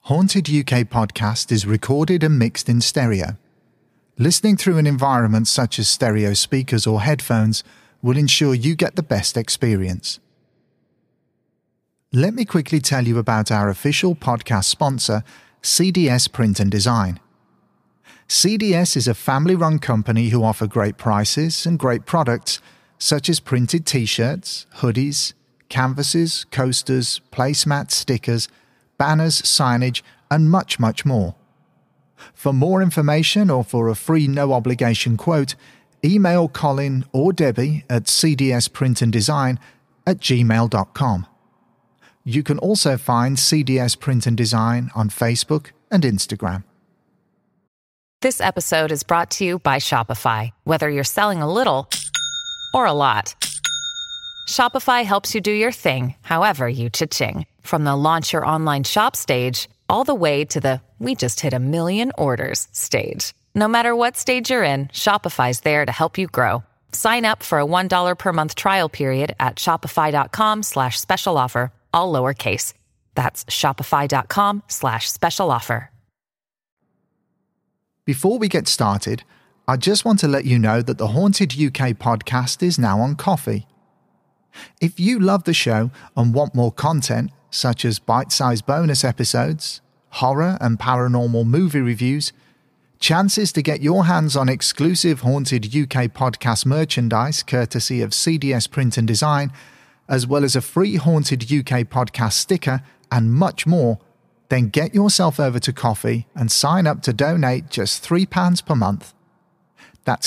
Haunted UK Podcast is recorded and mixed in stereo. Listening through an environment such as stereo speakers or headphones will ensure you get the best experience. Let me quickly tell you about our official podcast sponsor, CDS Print and Design. CDS is a family-run company who offer great prices and great products such as printed t-shirts, hoodies, canvases, coasters, placemats, stickers, banners, signage, and much, much more. For more information or for a free no-obligation quote, email Colin or Debbie at cdsprintanddesign@gmail.com. You can also find CDS Print and Design on Facebook and Instagram. This episode is brought to you by Shopify. Whether you're selling a little or a lot, Shopify helps you do your thing, however you cha-ching. From the launch your online shop stage, all the way to the we just hit 1 million orders stage. No matter what stage you're in, Shopify's there to help you grow. Sign up for a $1 per month trial period at shopify.com/special offer, all lowercase. That's shopify.com/special offer. Before we get started, I just want to let you know that the Haunted UK Podcast is now on Ko-fi. If you love the show and want more content, such as bite-sized bonus episodes, horror and paranormal movie reviews, chances to get your hands on exclusive Haunted UK Podcast merchandise courtesy of CDS Print and Design, as well as a free Haunted UK Podcast sticker and much more, then get yourself over to Ko-fi and sign up to donate just £3 per month. That's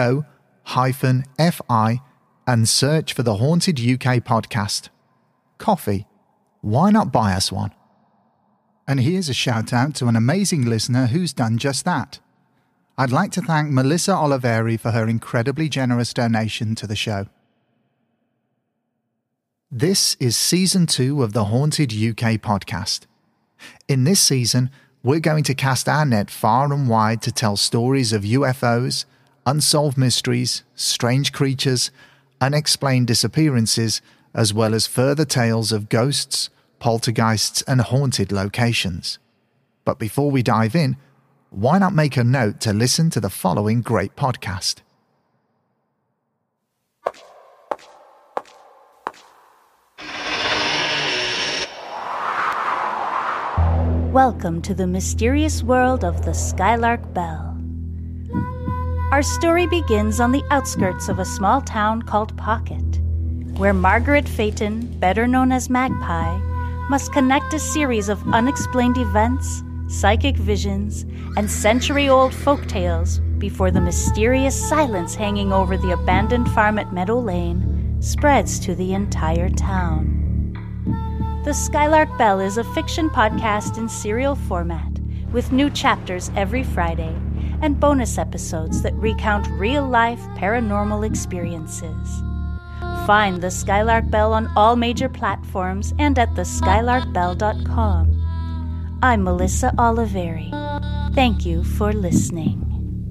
KO-FI and search for the Haunted UK Podcast. Ko-fi. Why not buy us one? And here's a shout out to an amazing listener who's done just that. I'd like to thank Melissa Oliveri for her incredibly generous donation to the show. This is Season 2 of the Haunted UK Podcast. In this season, we're going to cast our net far and wide to tell stories of UFOs, unsolved mysteries, strange creatures, unexplained disappearances, as well as further tales of ghosts, poltergeists, and haunted locations. But before we dive in, why not make a note to listen to the following great podcast? Welcome to the mysterious world of the Skylark Bell. Our story begins on the outskirts of a small town called Pocket, where Margaret Phaeton, better known as Magpie, must connect a series of unexplained events, psychic visions, and century-old folktales before the mysterious silence hanging over the abandoned farm at Meadow Lane spreads to the entire town. The Skylark Bell is a fiction podcast in serial format, with new chapters every Friday, and bonus episodes that recount real-life paranormal experiences. Find the Skylark Bell on all major platforms and at theskylarkbell.com. I'm Melissa Oliveri. Thank you for listening.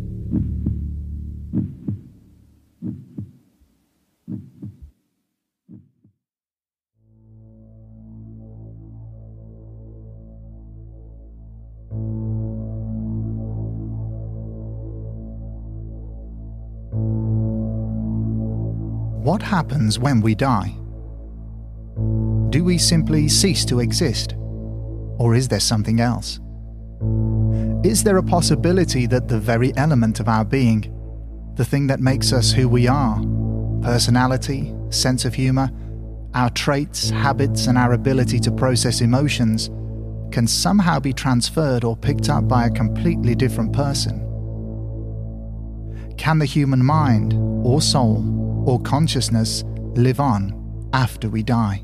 What happens when we die? Do we simply cease to exist? Or is there something else? Is there a possibility that the very element of our being, the thing that makes us who we are, personality, sense of humor, our traits, habits, and our ability to process emotions, can somehow be transferred or picked up by a completely different person? Can the human mind, or soul, or consciousness live on after we die?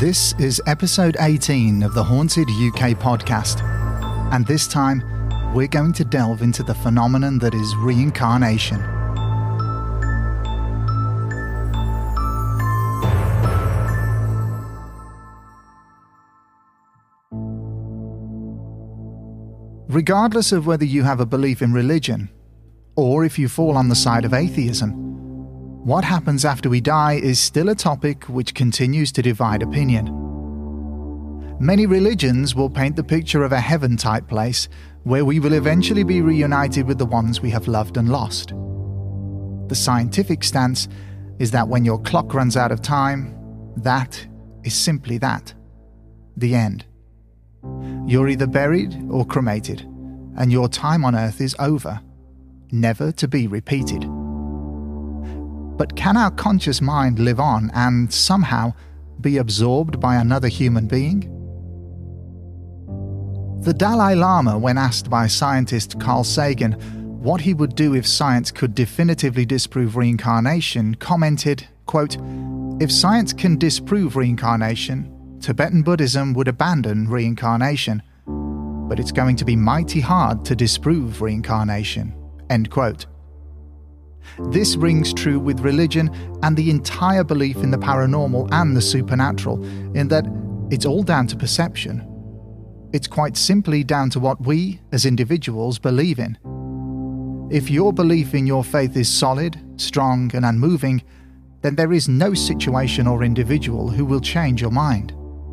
This is episode 18 of the Haunted UK podcast, and this time we're going to delve into the phenomenon that is reincarnation. Regardless of whether you have a belief in religion, or if you fall on the side of atheism, what happens after we die is still a topic which continues to divide opinion. Many religions will paint the picture of a heaven-type place where we will eventually be reunited with the ones we have loved and lost. The scientific stance is that when your clock runs out of time, that is simply that. The end. You're either buried or cremated, and your time on Earth is over, never to be repeated. But can our conscious mind live on and somehow be absorbed by another human being? The Dalai Lama, when asked by scientist Carl Sagan what he would do if science could definitively disprove reincarnation, commented, quote, "If science can disprove reincarnation, Tibetan Buddhism would abandon reincarnation, but it's going to be mighty hard to disprove reincarnation." End quote. This rings true with religion and the entire belief in the paranormal and the supernatural, in that it's all down to perception. It's quite simply down to what we, as individuals, believe in. If your belief in your faith is solid, strong, and unmoving, then there is no situation or individual who will change your mind.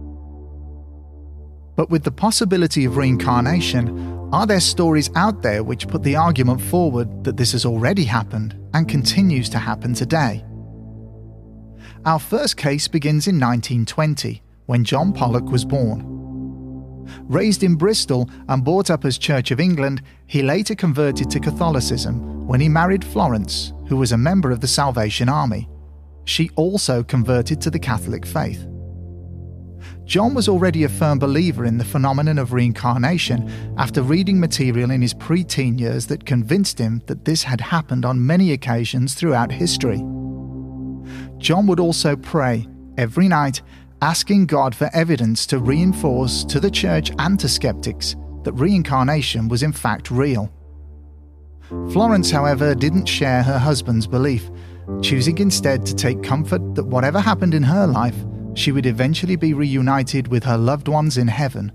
But with the possibility of reincarnation, are there stories out there which put the argument forward that this has already happened and continues to happen today? Our first case begins in 1920, when John Pollock was born. Raised in Bristol and brought up as Church of England, he later converted to Catholicism when he married Florence, who was a member of the Salvation Army. She also converted to the Catholic faith. John was already a firm believer in the phenomenon of reincarnation after reading material in his pre-teen years that convinced him that this had happened on many occasions throughout history. John would also pray every night, asking God for evidence to reinforce to the church and to skeptics that reincarnation was in fact real. Florence, however, didn't share her husband's belief, choosing instead to take comfort that whatever happened in her life, she would eventually be reunited with her loved ones in heaven.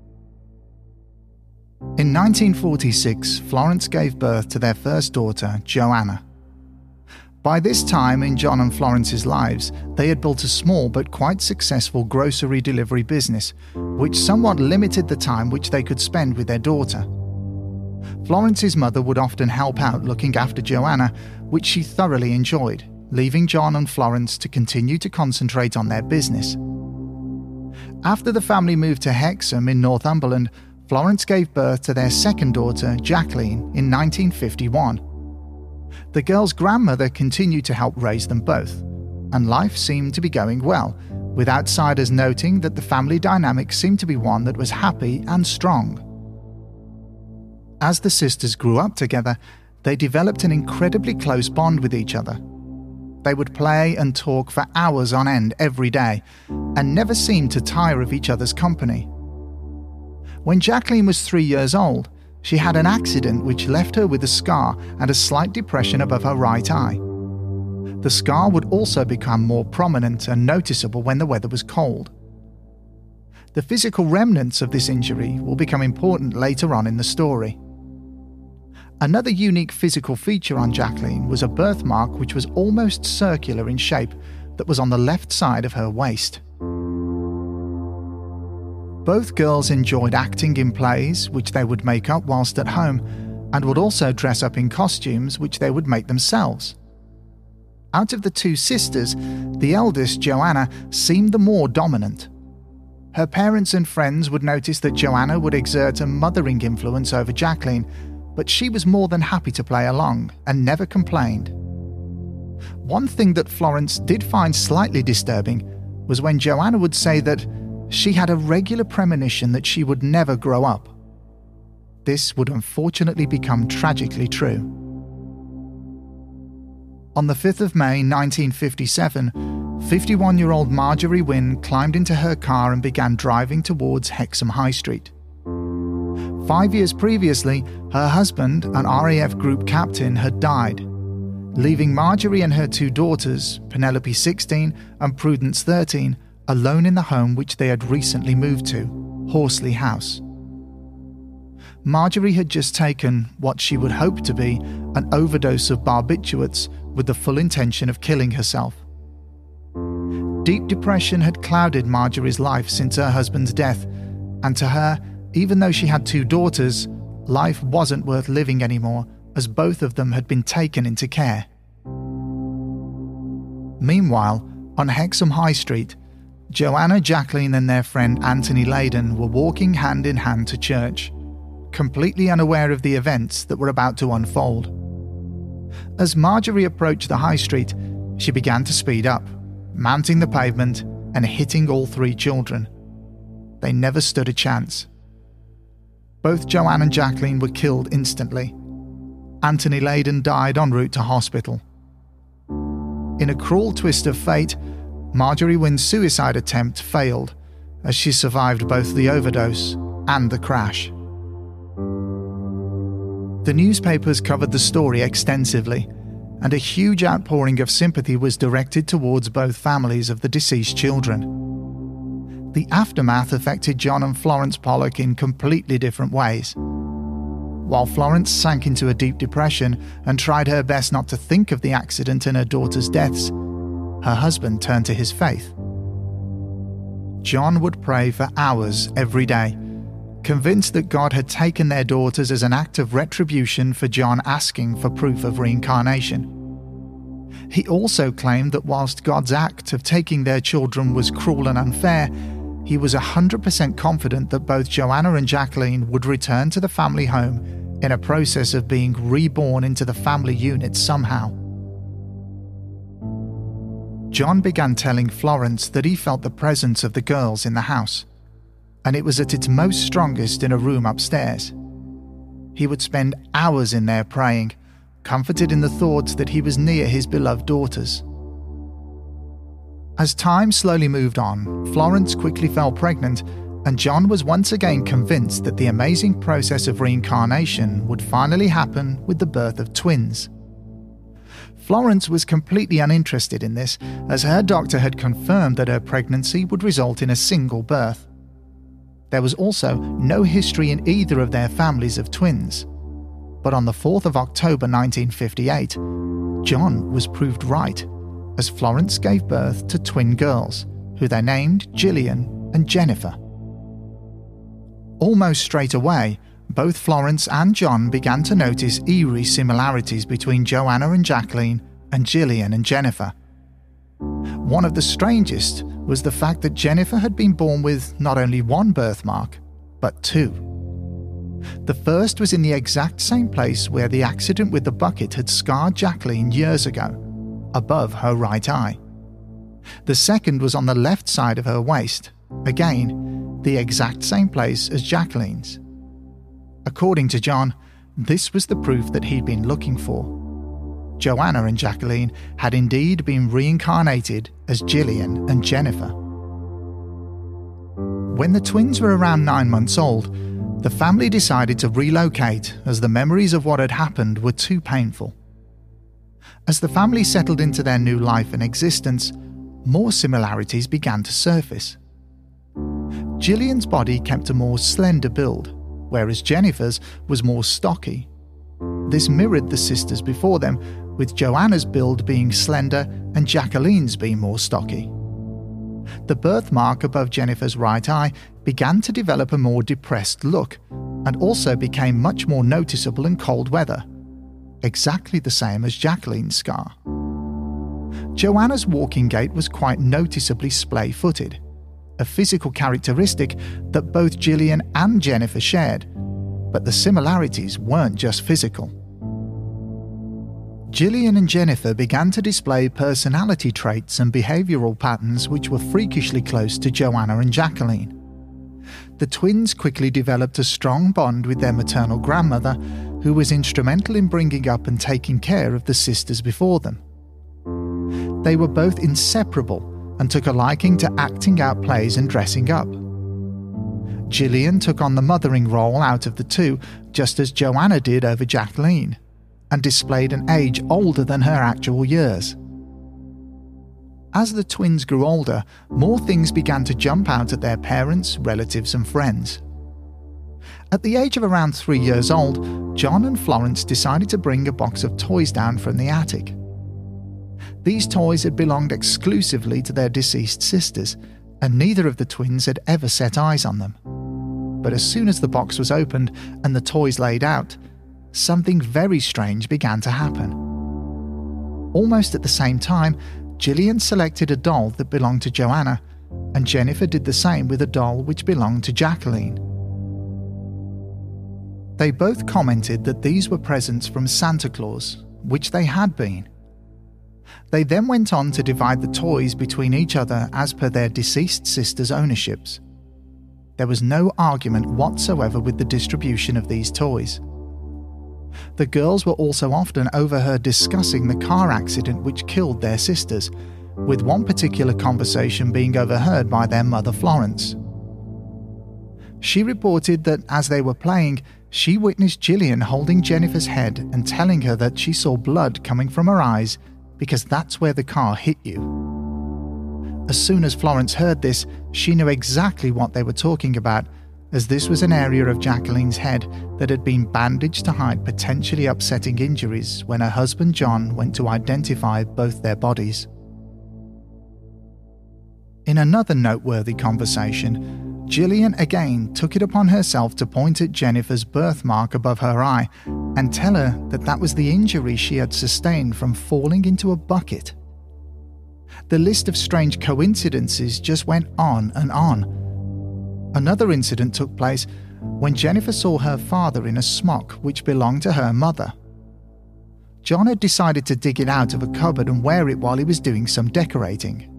In 1946, Florence gave birth to their first daughter, Joanna. By this time in John and Florence's lives, they had built a small but quite successful grocery delivery business, which somewhat limited the time which they could spend with their daughter. Florence's mother would often help out looking after Joanna, which she thoroughly enjoyed, leaving John and Florence to continue to concentrate on their business. After the family moved to Hexham in Northumberland, Florence gave birth to their second daughter, Jacqueline, in 1951. The girl's grandmother continued to help raise them both, and life seemed to be going well, with outsiders noting that the family dynamic seemed to be one that was happy and strong. As the sisters grew up together, they developed an incredibly close bond with each other. They would play and talk for hours on end every day, and never seemed to tire of each other's company. When Jacqueline was 3 years old, she had an accident which left her with a scar and a slight depression above her right eye. The scar would also become more prominent and noticeable when the weather was cold. The physical remnants of this injury will become important later on in the story. Another unique physical feature on Jacqueline was a birthmark which was almost circular in shape that was on the left side of her waist. Both girls enjoyed acting in plays, which they would make up whilst at home, and would also dress up in costumes which they would make themselves. Out of the two sisters, the eldest, Joanna, seemed the more dominant. Her parents and friends would notice that Joanna would exert a mothering influence over Jacqueline, but she was more than happy to play along and never complained. One thing that Florence did find slightly disturbing was when Joanna would say that she had a regular premonition that she would never grow up. This would unfortunately become tragically true. On the 5th of May 1957, 51-year-old Marjorie Wynne climbed into her car and began driving towards Hexham High Street. 5 years previously, her husband, an RAF group captain, had died, leaving Marjorie and her 2 daughters, Penelope 16 and Prudence 13, alone in the home which they had recently moved to, Horsley House. Marjorie had just taken what she would hope to be an overdose of barbiturates with the full intention of killing herself. Deep depression had clouded Marjorie's life since her husband's death, and to her, even though she had 2 daughters, life wasn't worth living anymore, as both of them had been taken into care. Meanwhile, on Hexham High Street, Joanna, Jacqueline and their friend Anthony Layden were walking hand in hand to church, completely unaware of the events that were about to unfold. As Marjorie approached the high street, she began to speed up, mounting the pavement and hitting all 3 children. They never stood a chance. Both Joanne and Jacqueline were killed instantly. Anthony Layden died en route to hospital. In a cruel twist of fate, Marjorie Wynne's suicide attempt failed, as she survived both the overdose and the crash. The newspapers covered the story extensively, and a huge outpouring of sympathy was directed towards both families of the deceased children. The aftermath affected John and Florence Pollock in completely different ways. While Florence sank into a deep depression and tried her best not to think of the accident and her daughter's deaths, her husband turned to his faith. John would pray for hours every day, convinced that God had taken their daughters as an act of retribution for John asking for proof of reincarnation. He also claimed that whilst God's act of taking their children was cruel and unfair, he was 100% confident that both Joanna and Jacqueline would return to the family home in a process of being reborn into the family unit somehow. John began telling Florence that he felt the presence of the girls in the house, and it was at its most strongest in a room upstairs. He would spend hours in there praying, comforted in the thoughts that he was near his beloved daughters. As time slowly moved on, Florence quickly fell pregnant, and John was once again convinced that the amazing process of reincarnation would finally happen with the birth of twins. Florence was completely uninterested in this, as her doctor had confirmed that her pregnancy would result in a single birth. There was also no history in either of their families of twins. But on the 4th of October 1958, John was proved right, as Florence gave birth to twin girls, who they named Gillian and Jennifer. Almost straight away, both Florence and John began to notice eerie similarities between Joanna and Jacqueline and Gillian and Jennifer. One of the strangest was the fact that Jennifer had been born with not only 1 birthmark, but 2. The first was in the exact same place where the accident with the bucket had scarred Jacqueline years ago, above her right eye. The second was on the left side of her waist, again, the exact same place as Jacqueline's. According to John, this was the proof that he'd been looking for. Joanna and Jacqueline had indeed been reincarnated as Gillian and Jennifer. When the twins were around 9 months old, the family decided to relocate as the memories of what had happened were too painful. As the family settled into their new life and existence, more similarities began to surface. Gillian's body kept a more slender build, whereas Jennifer's was more stocky. This mirrored the sisters before them, with Joanna's build being slender and Jacqueline's being more stocky. The birthmark above Jennifer's right eye began to develop a more depressed look, and also became much more noticeable in cold weather, exactly the same as Jacqueline's scar. Joanna's walking gait was quite noticeably splay-footed, a physical characteristic that both Gillian and Jennifer shared, but the similarities weren't just physical. Gillian and Jennifer began to display personality traits and behavioural patterns which were freakishly close to Joanna and Jacqueline. The twins quickly developed a strong bond with their maternal grandmother, who was instrumental in bringing up and taking care of the sisters before them. they were both inseparable and took a liking to acting out plays and dressing up. Gillian took on the mothering role out of the two, just as Joanna did over Jacqueline, and displayed an age older than her actual years. As the twins grew older, more things began to jump out at their parents, relatives and friends. At the age of around 3 years old, John and Florence decided to bring a box of toys down from the attic. These toys had belonged exclusively to their deceased sisters, and neither of the twins had ever set eyes on them. But as soon as the box was opened and the toys laid out, something very strange began to happen. Almost at the same time, Gillian selected a doll that belonged to Joanna, and Jennifer did the same with a doll which belonged to Jacqueline. They both commented that these were presents from Santa Claus, which they had been. They then went on to divide the toys between each other as per their deceased sisters' ownerships. There was no argument whatsoever with the distribution of these toys. The girls were also often overheard discussing the car accident which killed their sisters, with one particular conversation being overheard by their mother Florence. She reported that as they were playing, she witnessed Gillian holding Jennifer's head and telling her that she saw blood coming from her eyes because that's where the car hit you. As soon as Florence heard this, she knew exactly what they were talking about, as this was an area of Jacqueline's head that had been bandaged to hide potentially upsetting injuries when her husband John went to identify both their bodies. In another noteworthy conversation, Gillian again took it upon herself to point at Jennifer's birthmark above her eye and tell her that that was the injury she had sustained from falling into a bucket. The list of strange coincidences just went on and on. Another incident took place when Jennifer saw her father in a smock which belonged to her mother. John had decided to dig it out of a cupboard and wear it while he was doing some decorating.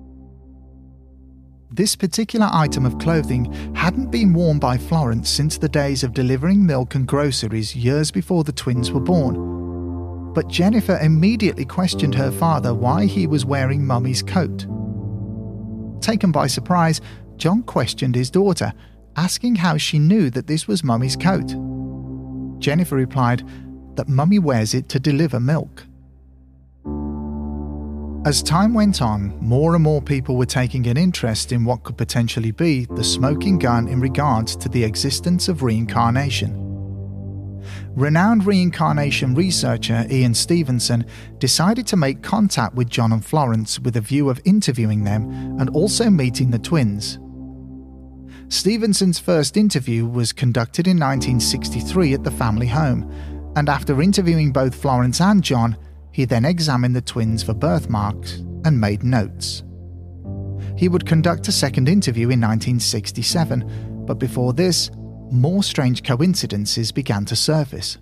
This particular item of clothing hadn't been worn by Florence since the days of delivering milk and groceries years before the twins were born. But Jennifer immediately questioned her father why he was wearing Mummy's coat. Taken by surprise, John questioned his daughter, asking how she knew that this was Mummy's coat. Jennifer replied that Mummy wears it to deliver milk. As time went on, more and more people were taking an interest in what could potentially be the smoking gun in regards to the existence of reincarnation. Renowned reincarnation researcher Ian Stevenson decided to make contact with John and Florence with a view of interviewing them and also meeting the twins. Stevenson's first interview was conducted in 1963 at the family home, and after interviewing both Florence and John, he then examined the twins for birthmarks and made notes. He would conduct a second interview in 1967, but before this, more strange coincidences began to surface.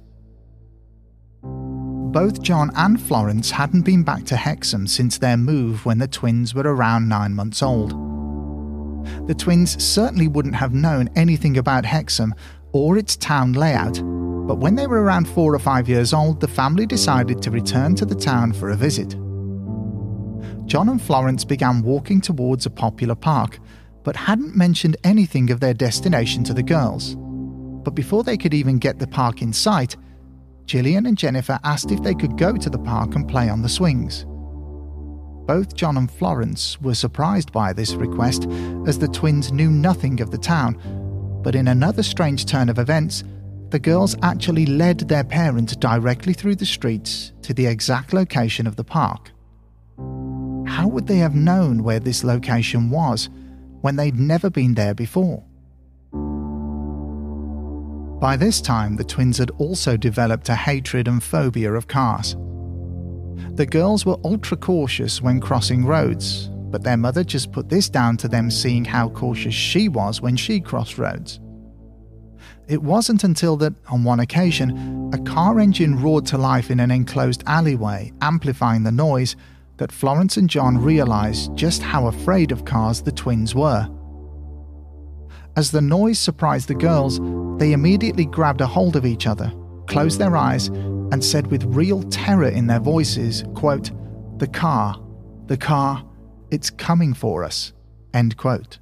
Both John and Florence hadn't been back to Hexham since their move when the twins were around 9 months old. The twins certainly wouldn't have known anything about Hexham or its town layout, but when they were around 4 or 5 years old, the family decided to return to the town for a visit. John and Florence began walking towards a popular park, but hadn't mentioned anything of their destination to the girls. But before they could even get the park in sight, Gillian and Jennifer asked if they could go to the park and play on the swings. Both John and Florence were surprised by this request, as the twins knew nothing of the town, but in another strange turn of events, the girls actually led their parents directly through the streets to the exact location of the park. How would they have known where this location was when they'd never been there before? By this time, the twins had also developed a hatred and phobia of cars. The girls were ultra cautious when crossing roads, but their mother just put this down to them seeing how cautious she was when she crossed roads. It wasn't until that, on one occasion, a car engine roared to life in an enclosed alleyway, amplifying the noise, that Florence and John realised just how afraid of cars the twins were. As the noise surprised the girls, they immediately grabbed a hold of each other, closed their eyes, and said with real terror in their voices, quote, "The car, The car, it's coming for us." End quote.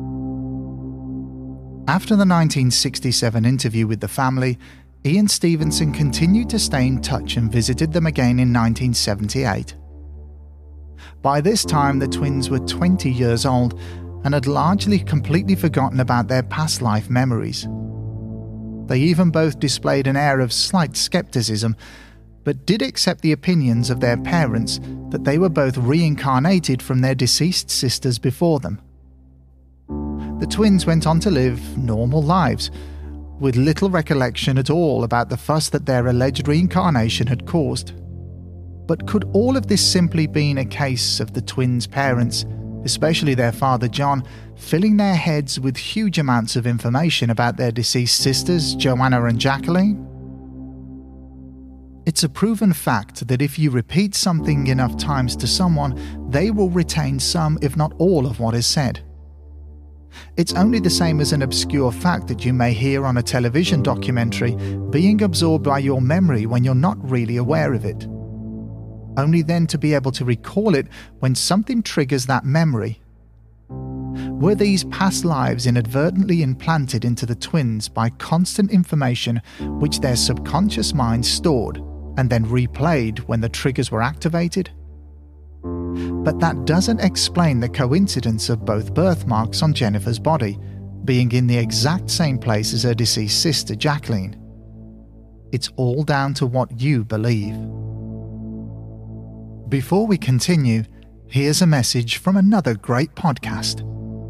After the 1967 interview with the family, Ian Stevenson continued to stay in touch and visited them again in 1978. By this time, the twins were 20 years old and had largely completely forgotten about their past life memories. They even both displayed an air of slight skepticism, but did accept the opinions of their parents that they were both reincarnated from their deceased sisters before them. The twins went on to live normal lives, with little recollection at all about the fuss that their alleged reincarnation had caused. But could all of this simply been a case of the twins' parents, especially their father John, filling their heads with huge amounts of information about their deceased sisters, Joanna and Jacqueline? It's a proven fact that if you repeat something enough times to someone, they will retain some, if not all, of what is said. It's only the same as an obscure fact that you may hear on a television documentary being absorbed by your memory when you're not really aware of it, only then to be able to recall it when something triggers that memory. Were these past lives inadvertently implanted into the twins by constant information which their subconscious minds stored and then replayed when the triggers were activated? But that doesn't explain the coincidence of both birthmarks on Jennifer's body being in the exact same place as her deceased sister Jacqueline. It's all down to what you believe. Before we continue, here's a message from another great podcast.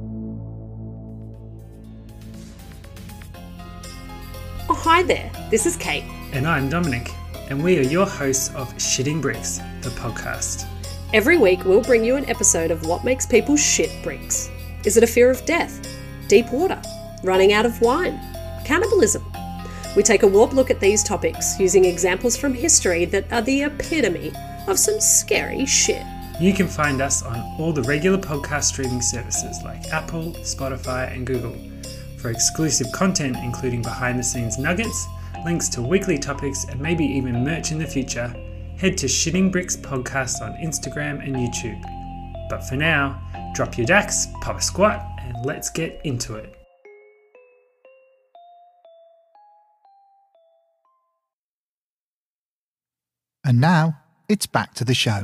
Oh, hi there, this is Kate. And I'm Dominic, and we are your hosts of Shitting Bricks, the podcast. Every week we'll bring you an episode of what makes people shit bricks. Is it a fear of death? Deep water? Running out of wine? Cannibalism? We take a warped look at these topics using examples from history that are the epitome of some scary shit. You can find us on all the regular podcast streaming services like Apple, Spotify and Google. For exclusive content including behind-the-scenes nuggets, links to weekly topics and maybe even merch in the future, head to Shitting Bricks Podcast on Instagram and YouTube. But for now, drop your dacks, pop a squat, and let's get into it. And now, it's back to the show.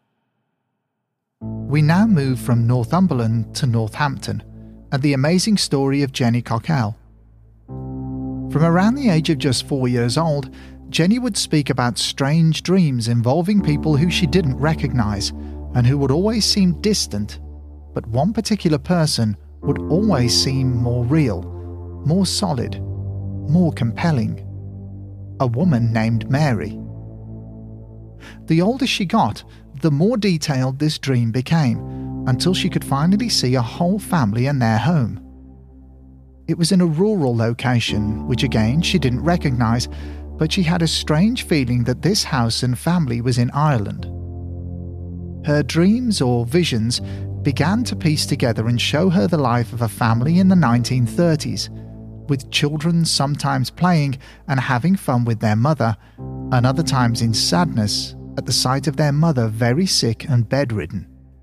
We now move from Northumberland to Northampton and the amazing story of Jenny Cockell. From around the age of just 4 years old, Jenny would speak about strange dreams involving people who she didn't recognise and who would always seem distant, but one particular person would always seem more real, more solid, more compelling. A woman named Mary. The older she got, the more detailed this dream became, until she could finally see a whole family and their home. It was in a rural location, which again she didn't recognise, but she had a strange feeling that this house and family was in Ireland. Her dreams or visions began to piece together and show her the life of a family in the 1930s, with children sometimes playing and having fun with their mother, and other times in sadness at the sight of their mother very sick and bedridden.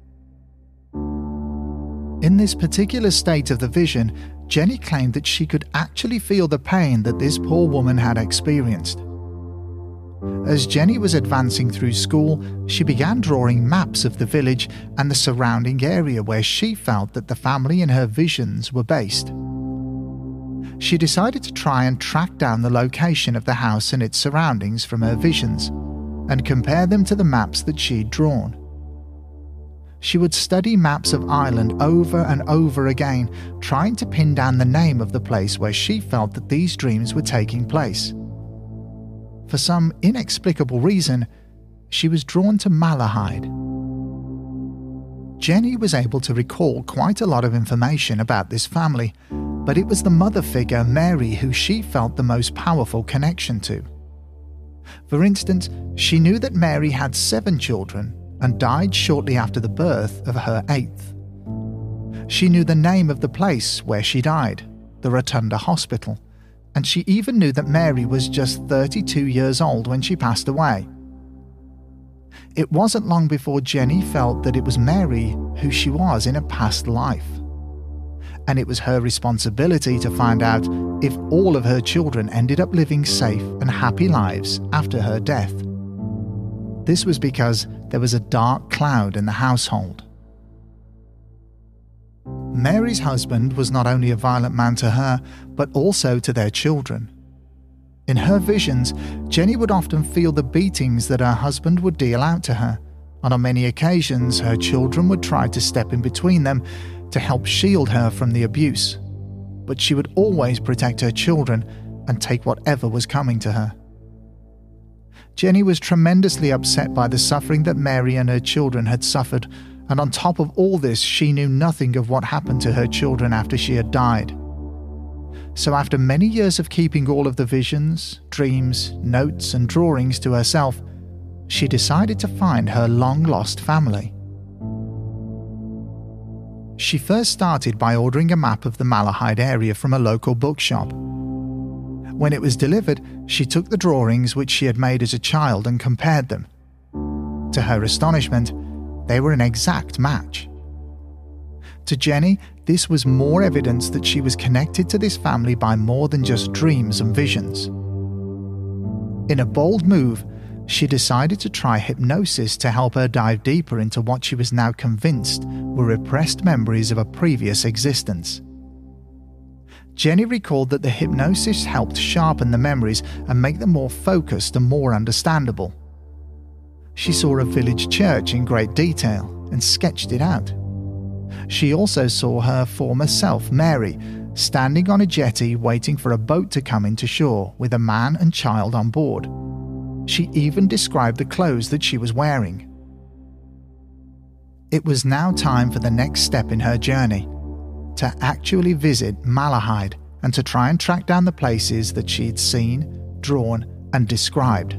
In this particular state of the vision, Jenny claimed that she could actually feel the pain that this poor woman had experienced. As Jenny was advancing through school, she began drawing maps of the village and the surrounding area where she felt that the family in her visions were based. She decided to try and track down the location of the house and its surroundings from her visions, and compare them to the maps that she'd drawn. She would study maps of Ireland over and over again, trying to pin down the name of the place where she felt that these dreams were taking place. For some inexplicable reason, she was drawn to Malahide. Jenny was able to recall quite a lot of information about this family, but it was the mother figure, Mary, who she felt the most powerful connection to. For instance, she knew that Mary had 7 children and died shortly after the birth of her 8th. She knew the name of the place where she died, the Rotunda Hospital, and she even knew that Mary was just 32 years old when she passed away. it wasn't long before Jenny felt that it was Mary who she was in a past life. And it was her responsibility to find out if all of her children ended up living safe and happy lives after her death. This was because there was a dark cloud in the household. Mary's husband was not only a violent man to her, but also to their children. In her visions, Jenny would often feel the beatings that her husband would deal out to her, and on many occasions her children would try to step in between them to help shield her from the abuse. But she would always protect her children and take whatever was coming to her. Jenny was tremendously upset by the suffering that Mary and her children had suffered, and on top of all this, she knew nothing of what happened to her children after she had died. So after many years of keeping all of the visions, dreams, notes and drawings to herself, she decided to find her long-lost family. She first started by ordering a map of the Malahide area from a local bookshop. When it was delivered, she took the drawings which she had made as a child and compared them. To her astonishment, they were an exact match. To Jenny, this was more evidence that she was connected to this family by more than just dreams and visions. In a bold move, she decided to try hypnosis to help her dive deeper into what she was now convinced were repressed memories of a previous existence. Jenny recalled that the hypnosis helped sharpen the memories and make them more focused and more understandable. She saw a village church in great detail and sketched it out. She also saw her former self, Mary, standing on a jetty waiting for a boat to come into shore with a man and child on board. She even described the clothes that she was wearing. It was now time for the next step in her journey, to actually visit Malahide and to try and track down the places that she had seen, drawn and described.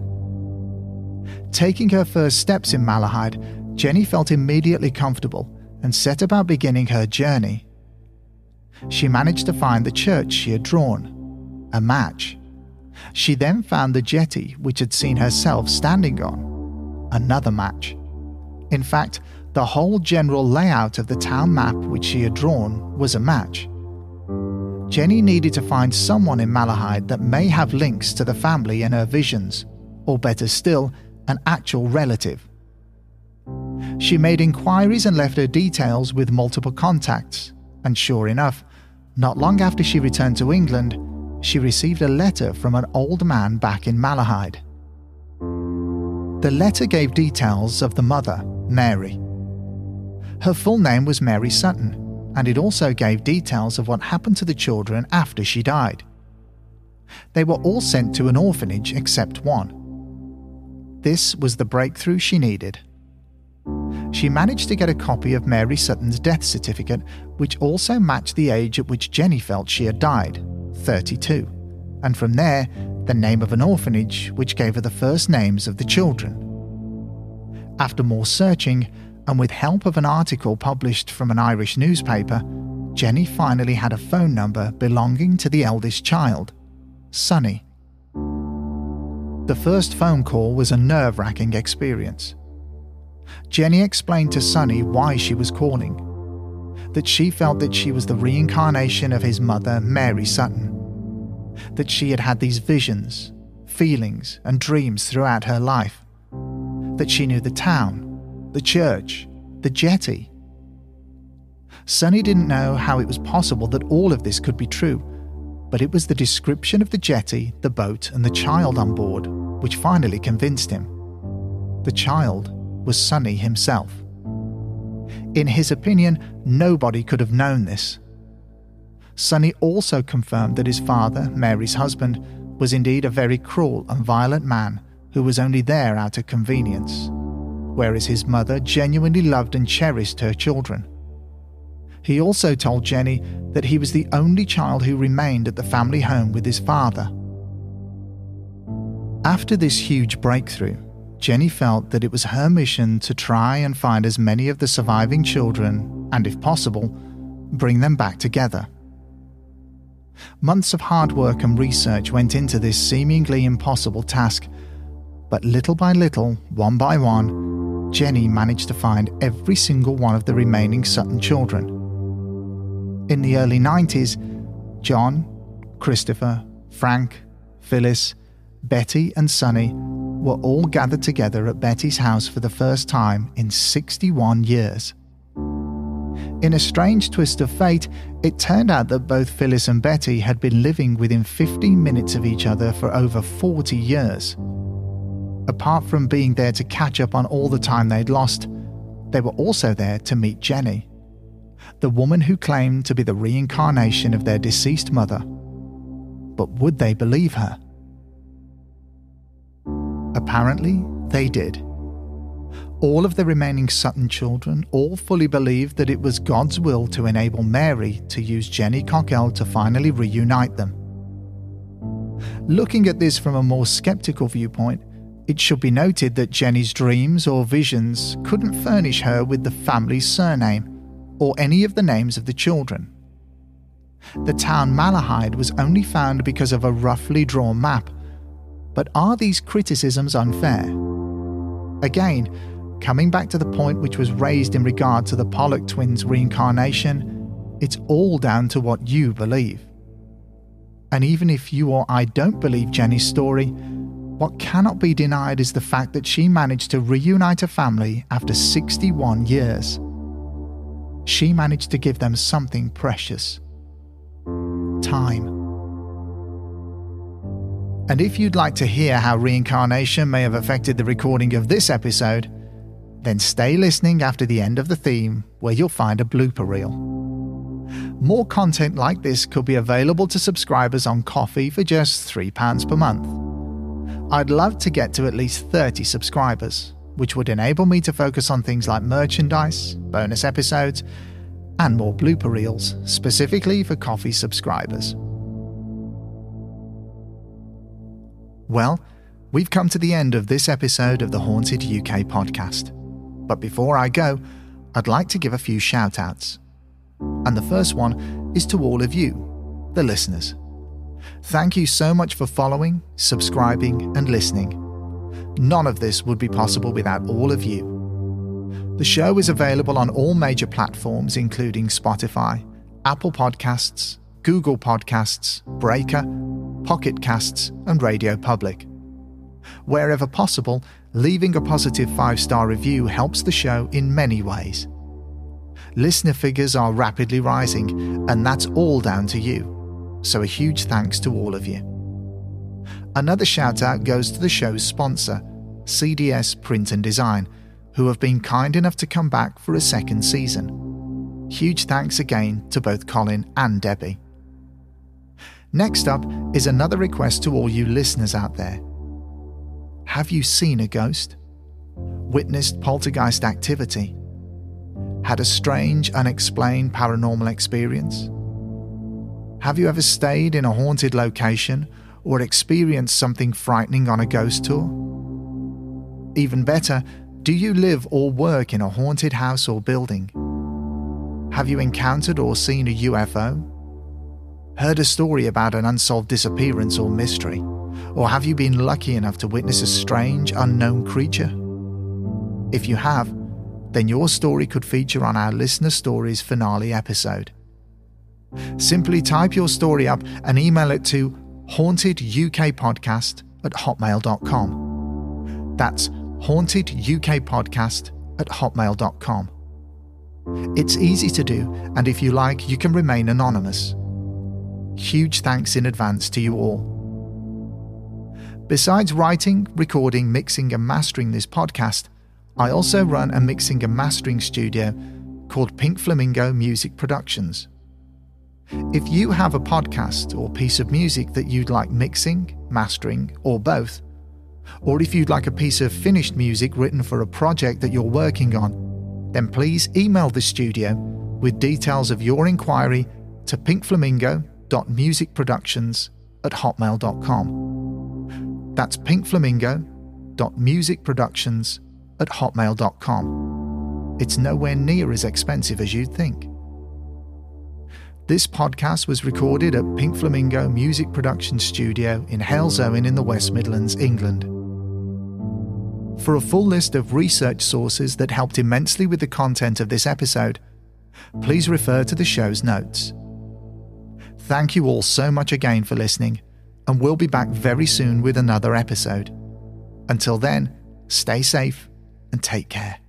Taking her first steps in Malahide, Jenny felt immediately comfortable and set about beginning her journey. She managed to find the church she had drawn, a match. She then found the jetty which had seen herself standing on, another match. In fact, the whole general layout of the town map which she had drawn was a match. Jenny needed to find someone in Malahide that may have links to the family in her visions, or better still, an actual relative. She made inquiries and left her details with multiple contacts, and sure enough, not long after she returned to England, she received a letter from an old man back in Malahide. The letter gave details of the mother, Mary. Her full name was Mary Sutton, and it also gave details of what happened to the children after she died. They were all sent to an orphanage except one. This was the breakthrough she needed. She managed to get a copy of Mary Sutton's death certificate, which also matched the age at which Jenny felt she had died, 32, and from there, the name of an orphanage, which gave her the first names of the children. After more searching, and with help of an article published from an Irish newspaper, Jenny finally had a phone number belonging to the eldest child, Sonny. The first phone call was a nerve-wracking experience. Jenny explained to Sonny why she was calling, that she felt that she was the reincarnation of his mother, Mary Sutton, that she had had these visions, feelings and dreams throughout her life, that she knew the town, the church, the jetty. Sonny didn't know how it was possible that all of this could be true, but it was the description of the jetty, the boat and the child on board which finally convinced him. The child was Sonny himself. In his opinion, nobody could have known this. Sonny also confirmed that his father, Mary's husband, was indeed a very cruel and violent man who was only there out of convenience, whereas his mother genuinely loved and cherished her children. He also told Jenny that he was the only child who remained at the family home with his father. After this huge breakthrough, Jenny felt that it was her mission to try and find as many of the surviving children, and if possible, bring them back together. Months of hard work and research went into this seemingly impossible task, but little by little, one by one, Jenny managed to find every single one of the remaining Sutton children. In the early 90s, John, Christopher, Frank, Phyllis, Betty and Sonny were all gathered together at Betty's house for the first time in 61 years. In a strange twist of fate, it turned out that both Phyllis and Betty had been living within 15 minutes of each other for over 40 years. Apart from being there to catch up on all the time they'd lost, they were also there to meet Jenny, the woman who claimed to be the reincarnation of their deceased mother. But would they believe her? Apparently, they did. All of the remaining Sutton children all fully believed that it was God's will to enable Mary to use Jenny Cockell to finally reunite them. Looking at this from a more skeptical viewpoint, it should be noted that Jenny's dreams or visions couldn't furnish her with the family's surname or any of the names of the children. The town Malahide was only found because of a roughly drawn map. But are these criticisms unfair? Again, coming back to the point which was raised in regard to the Pollock twins' reincarnation, it's all down to what you believe. And even if you or I don't believe Jenny's story, what cannot be denied is the fact that she managed to reunite a family after 61 years. She managed to give them something precious: time. And if you'd like to hear how reincarnation may have affected the recording of this episode, then stay listening after the end of the theme, where you'll find a blooper reel. More content like this could be available to subscribers on Ko-fi for just £3 per month. I'd love to get to at least 30 subscribers, which would enable me to focus on things like merchandise, bonus episodes, and more blooper reels, specifically for Ko-fi subscribers. Well, we've come to the end of this episode of the Haunted UK podcast. But before I go, I'd like to give a few shout-outs. And the first one is to all of you, the listeners. Thank you so much for following, subscribing, and listening. None of this would be possible without all of you. The show is available on all major platforms, including Spotify, Apple Podcasts, Google Podcasts, Breaker, Pocket Casts, and Radio Public. Wherever possible, leaving a positive 5-star review helps the show in many ways. Listener figures are rapidly rising, and that's all down to you. So a huge thanks to all of you. Another shout out goes to the show's sponsor, CDS Print and Design, who have been kind enough to come back for a second season. Huge thanks again to both Colin and Debbie. Next up is another request to all you listeners out there. Have you seen a ghost? Witnessed poltergeist activity? Had a strange, unexplained paranormal experience? Have you ever stayed in a haunted location or experienced something frightening on a ghost tour? Even better, do you live or work in a haunted house or building? Have you encountered or seen a UFO? Heard a story about an unsolved disappearance or mystery? Or have you been lucky enough to witness a strange, unknown creature? If you have, then your story could feature on our Listener Stories finale episode. Simply type your story up and email it to hauntedukpodcast@hotmail.com. That's hauntedukpodcast@hotmail.com. It's easy to do, and if you like, you can remain anonymous. Huge thanks in advance to you all. Besides writing, recording, mixing and mastering this podcast, I also run a mixing and mastering studio called Pink Flamingo Music Productions. If you have a podcast or piece of music that you'd like mixing, mastering, or both, or if you'd like a piece of finished music written for a project that you're working on, then please email the studio with details of your inquiry to pinkflamingo.musicproductions@hotmail.com. That's pinkflamingo.musicproductions@hotmail.com. It's nowhere near as expensive as you'd think. This podcast was recorded at Pink Flamingo Music Production Studio in Halesowen in the West Midlands, England. For a full list of research sources that helped immensely with the content of this episode, please refer to the show's notes. Thank you all so much again for listening, and we'll be back very soon with another episode. Until then, stay safe and take care.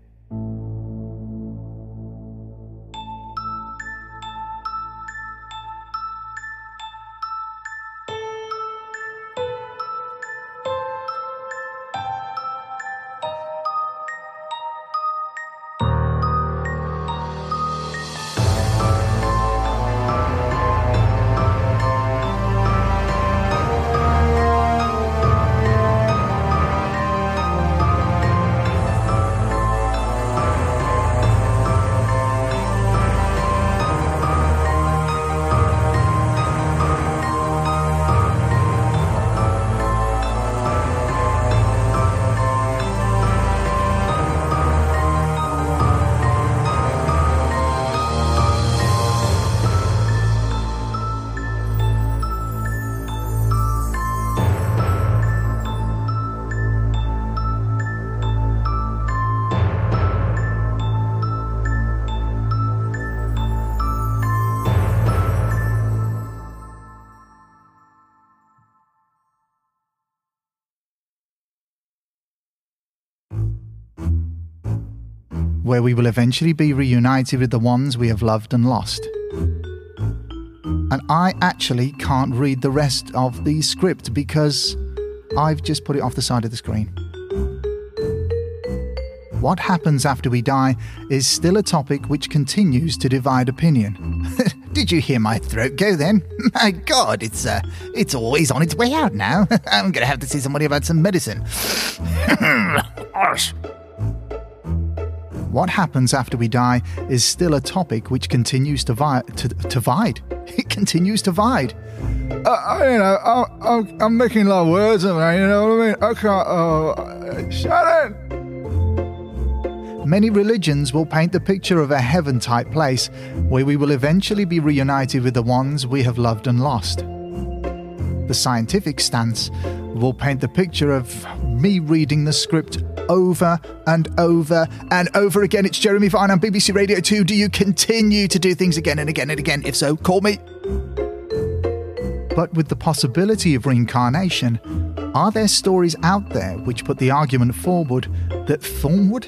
Where we will eventually be reunited with the ones we have loved and lost. And I actually can't read the rest of the script because I've just put it off the side of the screen. What happens after we die is still a topic which continues to divide opinion. Did you hear my throat go then? My God, it's always on its way out now. I'm going to have to see somebody about some medicine. What happens after we die is still a topic which continues to divide. It continues to divide. I'm making a lot of words, you know what I mean? I can't. Shut it! Many religions will paint the picture of a heaven-type place where we will eventually be reunited with the ones we have loved and lost. The scientific stance will paint the picture of me reading the script over and over and over again. It's Jeremy Vine on BBC Radio 2. Do you continue to do things again and again and again? If so, call me. But with the possibility of reincarnation, are there stories out there which put the argument forward that Thornwood?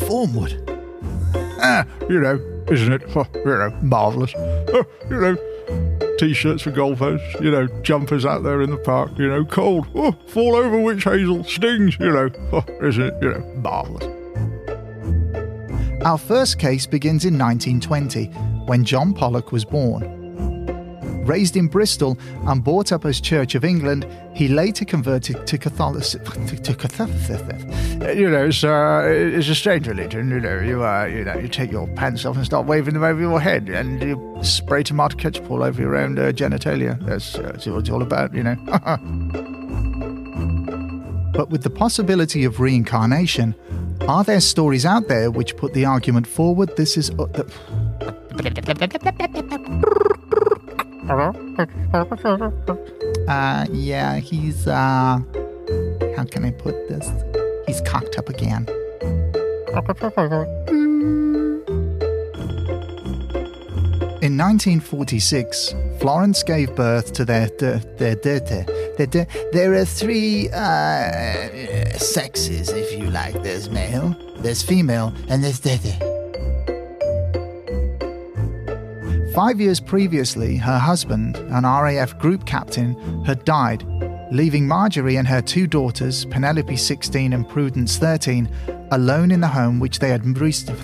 Isn't it? Marvellous. T-shirts for golfers, jumpers out there in the park, cold. Fall over witch hazel, stings, isn't it, marvellous. Our first case begins in 1920, when John Pollock was born. Raised in Bristol and brought up as Church of England, he later converted to Catholicism. It's a strange religion. You take your pants off and start waving them over your head, and you spray tomato ketchup all over your own genitalia. That's what it's all about, But with the possibility of reincarnation, are there stories out there which put the argument forward? This is he's how can I put this? He's cocked up again. In 1946, Florence gave birth to their there are three sexes, if you like. There's male, there's female, and there's dete. 5 years previously, her husband, an RAF group captain, had died, leaving Marjorie and her two daughters, Penelope 16 and Prudence 13, alone in the home which they had recently...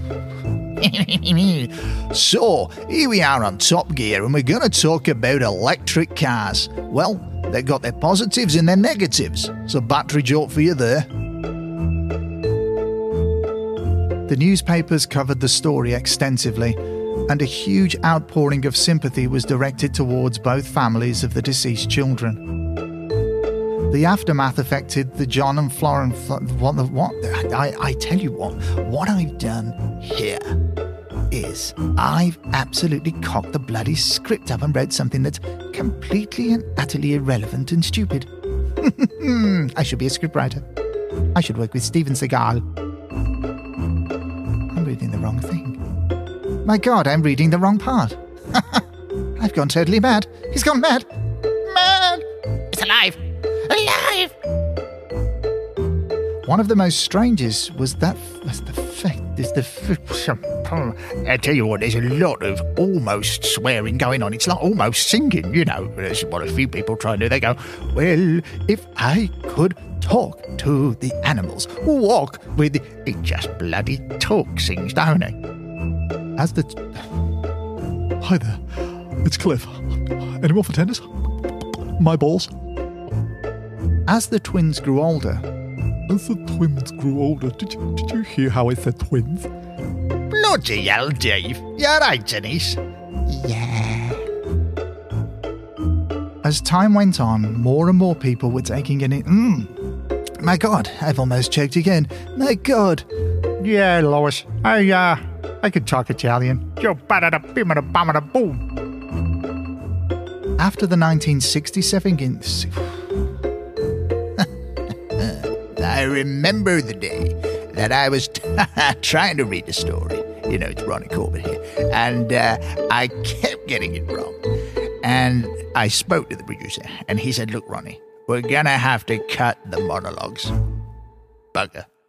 So, here we are on Top Gear, and we're going to talk about electric cars. Well, they've got their positives and their negatives, so battery joke for you there. The newspapers covered the story extensively, and a huge outpouring of sympathy was directed towards both families of the deceased children. The aftermath affected the John and Florence... I tell you what I've done here is I've absolutely cocked the bloody script up and read something that's completely and utterly irrelevant and stupid. I should be a scriptwriter. I should work with Steven Seagal. I'm reading the wrong thing. My God, I'm reading the wrong part. I've gone totally mad. He's gone mad. Mad! It's alive! Alive! One of the most strangest was the fact. I tell you what, there's a lot of almost swearing going on. It's like almost singing, you know. That's what a few people try and do. They go, well, if I could talk to the animals, walk with the... It just bloody talk sings, don't it? As the... Hi there, it's Cliff. Any more for tennis? My balls. As the twins grew older... As the twins grew older, did you hear how I said twins? Bloody hell, Dave. You're right, Dennis. Yeah. As time went on, more and more people were taking in it. My God, I've almost choked again. My God. Yeah, Lois. I could talk Italian. Yo, bada bim da bam da boom. After the 1967 I remember the day that I was trying to read a story. You know, it's Ronnie Corbett here. And I kept getting it wrong. And I spoke to the producer, and he said, look, Ronnie, we're going to have to cut the monologues. Bugger.